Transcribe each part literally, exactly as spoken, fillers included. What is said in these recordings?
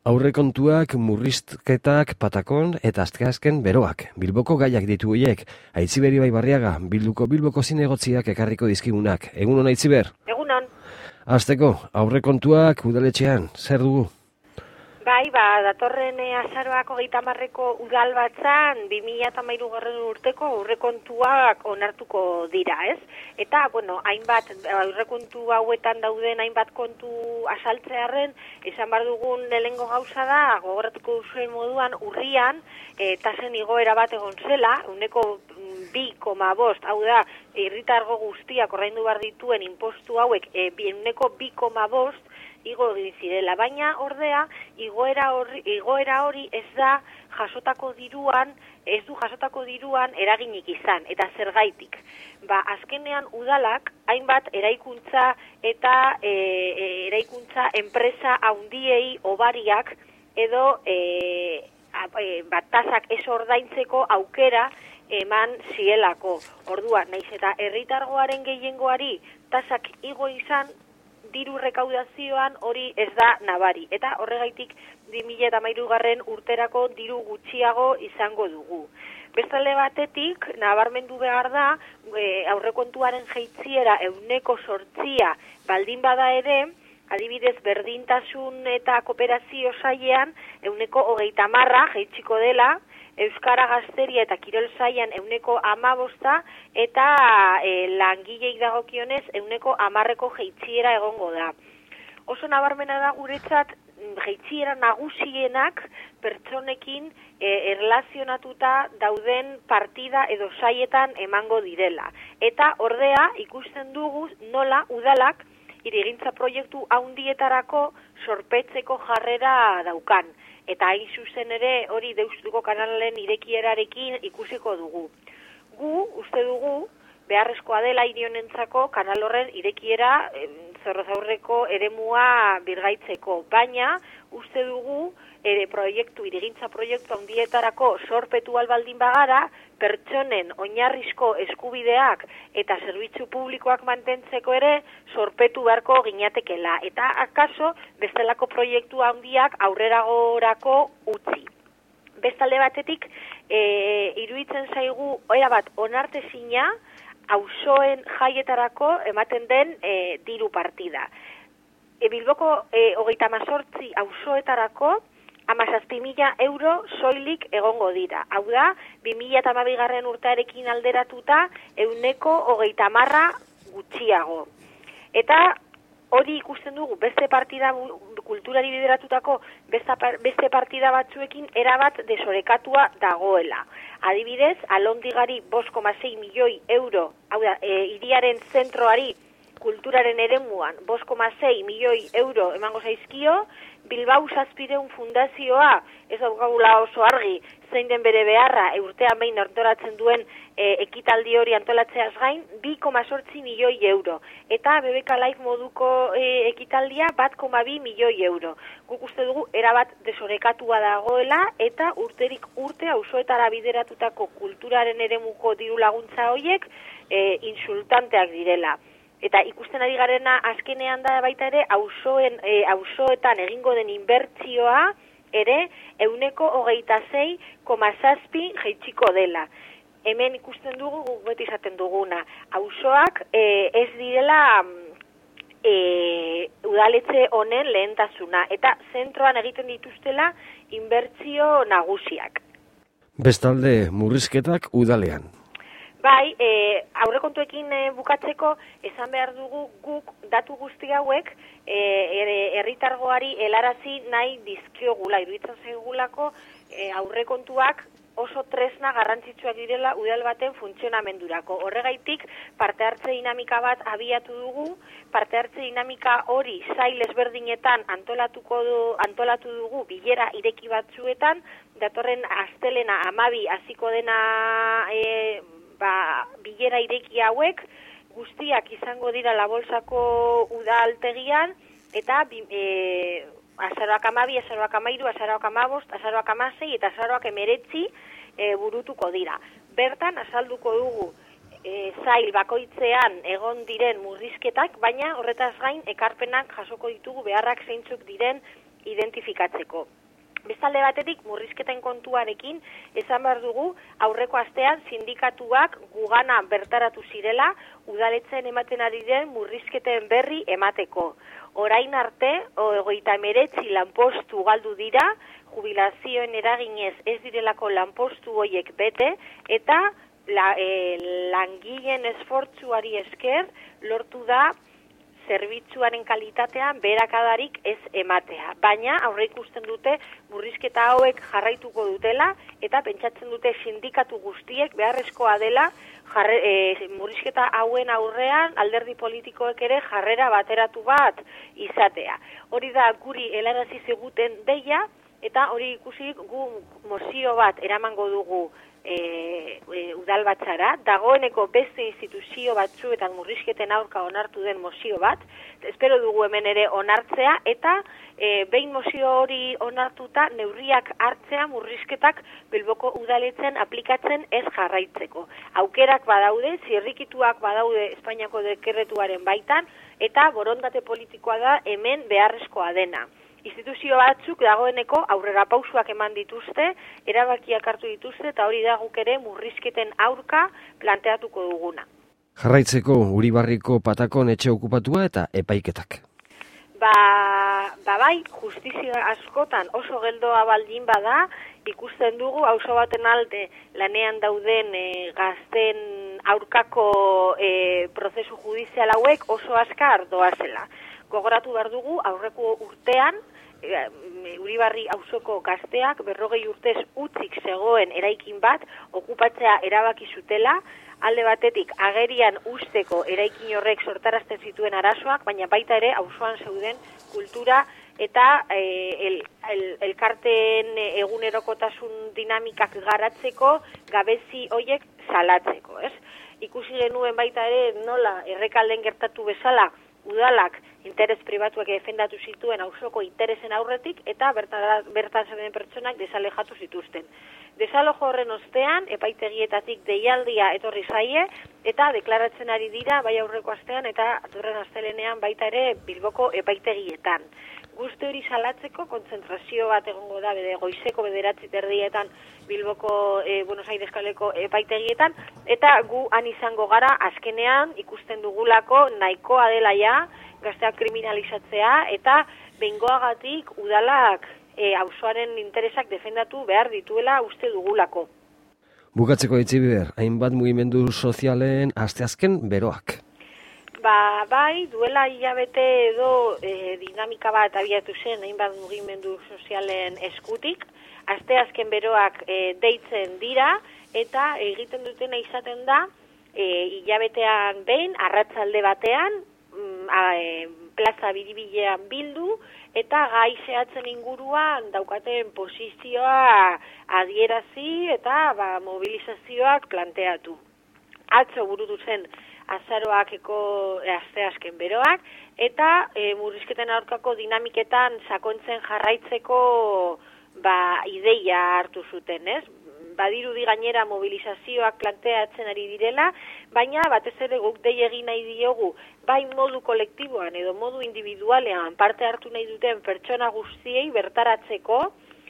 Aurrekontuak, murrizketak, patakon eta asteazken beroak. Bilboko gaiak ditu horiek. Aitziber Ibaibarriaga, Bilduko Bilboko zinegotziak ekarriko dizkigunak. Egun hon, Aitziber? Egun hon. Hasteko, aurrekontuak udaletxean, zer dugu? Bai, ba, datorren azaroak hogeita hamarreko udal batzan, bi mila hamairu garren urteko aurrekontuak onartuko dira, ez? Eta, bueno, hainbat, aurrekontu hauetan dauden hainbat kontu asaltzearren, esan bar dugun lehengo gauza da, gogoratuko duzuen moduan, urrian, e, tasen igoera bat egon zela, ehuneko bi koma bost, hau da, herritargo guztiak ordaindu behar dituen impostu hauek, e, ehuneko bi koma bost, igo egin zirela, baina ordea igoera hori, igoera hori ez da jasotako diruan, ez du jasotako diruan eraginik izan, eta zergaitik. Ba, azkenean udalak hainbat eraikuntza eta e, e, eraikuntza enpresa handiei obariak edo e, e, bat tasak ez ordaintzeko aukera eman zielako. Orduan, naiz eta herritargoaren gehiengoari tasak igo izan, diru rekaudazioan hori ez da nabari. Eta horregaitik bi mila hamairu garren urterako diru gutxiago izango dugu. Bestalde batetik, nabarmendu behar da, e, aurrekontuaren jeitziera ehuneko zortzia baldin bada ere, adibidez berdintasun eta kooperazio sailean ehuneko hogeita hamarra jeitsiko dela, Euskara Gazteria eta Kirol Sailean ehuneko hamabosta eta e, langileei dagokionez ehuneko hamarreko jeitziera egongo da. Oso nabarmena da guretzat jeitziera nagusienak pertsonekin e, erlazionatuta dauden partida edo saietan emango direla. Eta ordea ikusten dugu nola udalak hirigintza proiektu handietarako sorpetzeko jarrera daukan. Eta hain zuzen ere hori Deustuko kanalen irekierarekin ikusiko dugu. Gu, uste dugu, beharrezkoa dela hiri honentzako kanal horren irekiera zorrozaurreko eremua birgaitzeko. Baina, uste dugu, ere proiektu, irigintza proiektu handietarako sorpetu albaldin bagara, pertsonen oinarrizko eskubideak eta zerbitzu publikoak mantentzeko ere sorpetu beharko ginatekela. Eta akaso, bestelako proiektu handiak aurreragorako utzi. Bestalde batetik, e, iruditzen zaigu, oera bat, onartezina, auzoen jaietarako ematen den e, diru partida. E, Bilboko e, hogeita hamazortzi auzoetarako hamazazpi mila euro soilik egongo dira. Hau da, bi mila hamabi garren urtearekin alderatuta ehuneko hogeita hamarra gutxiago. Eta hori ikusten dugu beste partida kulturari bideratutako beste partida batzuekin erabat desorekatua dagoela. Adibidez, Alondigari bost koma sei milioi euro, hau da, e, hiriaren zentroari kulturaren eremuan bost koma sei milioi euro emango zaizkio, Bilbao Zazpireun fundazioa, ez daukagula oso argi, zein den bere beharra, urtean behin antolatzen duen e, ekitaldi hori antolatzeaz gain, bi koma zortzi milioi euro. Eta B B K Live moduko e, ekitaldia bat koma bi milioi euro. Guk uste dugu, erabat desorekatua dagoela, eta urterik urte auzoetara bideratutako kulturaren eremuko diru laguntza horiek e, insultanteak direla. Eta ikusten ari garena azkenean da baita ere auzoen e, auzoetan egingo den inbertsioa ere ehuneko hogeita sei koma zazpi jaitsiko dela. Hemen ikusten dugu guk beti izaten duguna. Auzoak e, ez direla e, udaletxe honen lehentasuna eta zentroan egiten dituztela inbertsio nagusiak. Bestalde murrizketak udalean. Bai, e, aurrekontuekin e, bukatzeko esan behar dugu guk datu guzti hauek herritargoari e, helarazi nahi dizkiogula, iruditzen zaigulako e, aurrekontuak oso tresna garrantzitsuak direla udal baten funtzionamendurako. Horregaitik parte hartze dinamika bat abiatu dugu, parte hartze dinamika hori sail ezberdinetan antolatuko du, antolatu dugu bilera ireki batzuetan, datorren astelena hamabi hasiko dena e, ba, bilera ireki hauek guztiak izango dira Labolsako udaltegian eta e, azaroak hamabi, azaroak hamairu, azaroak hamabost, azaroak hamasei eta azaroak hemeretzi e, burutuko dira. Bertan azalduko dugu e, zail bakoitzean egon diren murrizketak, baina horretaz gain ekarpenak jasoko ditugu beharrak zeintzuk diren identifikatzeko. Bestalde batetik, murrizketen kontuarekin, esan behar dugu, aurreko astean sindikatuak gugana bertaratu zirela, udaletzen ematen ari den murrizketen berri emateko. Orain arte, hogeita hemeretzi lanpostu galdu dira, jubilazioen eraginez ez direlako lanpostu horiek bete, eta la, e, langileen esfortzuari esker lortu da zerbitzuaren kalitatean beherakadarik ez ematea. Baina aurre ikusten dute murrizketa hauek jarraituko dutela eta pentsatzen dute sindikatu guztiek beharrezkoa dela jarre, e, murrizketa hauen aurrean alderdi politikoek ere jarrera bateratu bat izatea. Hori da guri helarazi ziguten deia eta hori ikusi gu mozio bat eramango dugu E, e, udalbatzara, dagoeneko beste instituzio batzuetan murrizketen aurka onartu den mozio bat, espero dugu hemen ere onartzea, eta e, behin mozio hori onartuta neurriak hartzea murrizketak Bilboko udaletzen aplikatzen ez jarraitzeko. Aukerak badaude, zirrikituak badaude Espainiako dekretuaren baitan, eta borondate politikoa da hemen beharrezkoa dena. Instituzio batzuk dagoeneko aurrera pausuak eman dituzte, erabakiak hartu dituzte, eta hori da guk ere murrizketen aurka planteatuko duguna. Jarraitzeko Uribarriko Patakon etxe okupatua eta epaiketak. Ba, ba bai, justizia askotan oso geldoa baldin bada, ikusten dugu auzo baten alde lanean dauden e, gazten aurkako e, prozesu judizial hauek oso azkar doazela. Gogoratu behar dugu aurreko urtean, Uribarri auzoko gazteak berrogei urtez utzik zegoen eraikin bat okupatzea erabaki zutela, alde batetik agerian usteko eraikin horrek sortarazten zituen arazoak, baina baita ere auzoan zeuden kultura eta e, el, el, elkarteen egunerokotasun dinamikak garatzeko gabezi hoiek salatzeko, ez? Ikusi genuen baita ere nola errekalden gertatu bezala udalak interes pribatuak defendatu zituen auzoko interesen aurretik eta bertan, bertan zeuden pertsonak desalejatu zituzten. Desalojo horren ostean, epaitegietatik deialdia etorri zaie eta deklaratzen ari dira bai aurreko astean eta atorren astelenean baita ere Bilboko epaitegietan. Guzti hori salatzeko kontzentrazio bat egongo da bede goizeko bederatzi terdietan Bilboko e, Buenos Aires kaleko epaitegietan eta gu han izango gara azkenean ikusten dugulako nahikoa dela ja gazteak kriminalizatzea eta behingoagatik udalak e, auzoaren interesak defendatu behar dituela uste dugulako. Bukatzeko Itziber, hainbat mugimendu sozialen asteazken beroak. Ba, bai, duela hilabete edo e, dinamika bat abiatu zen hainbat mugimendu sozialen eskutik, asteazken beroak e, deitzen dira eta egiten dutena izaten da e, hilabetean behin arratsalde batean A, e, plaza biribilean bildu eta gai zehatzen inguruan daukaten posizioa adierazi eta ba, mobilizazioak planteatu. Atzo burutu zen azaroakeko asteazken beroak eta e, murrizketen aurkako dinamiketan sakontzen jarraitzeko ba, ideia hartu zuten, ez? Badirudi gainera mobilizazioak planteatzen ari direla, baina batez ere guk dei egin nahi diogu, bai modu kolektiboan edo modu individualean parte hartu nahi duten pertsona guztiei bertaratzeko,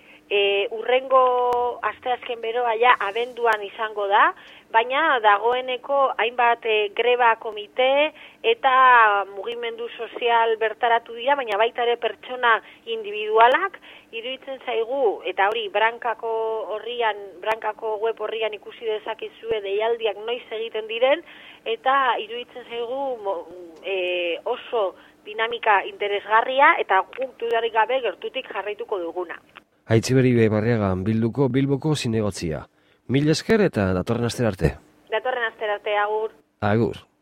e, urrengo asteazken beroa ja abenduan izango da, baina dagoeneko hainbat e, greba komite eta mugimendu sozial bertaratu dira, baina baita ere pertsona individualak, iruditzen zaigu, eta hori brankako horrian, brankako web horrian ikusi dezakezue deialdiak noiz egiten diren, eta iruditzen zaigu mo, e, oso dinamika interesgarria eta guk dudarik gabe gertutik jarraituko duguna. Aitziberi Barriagan Bilduko Bilboko zinegotzia. Mil esker eta datorren astera arte. Datorren astera arte, agur. Agur.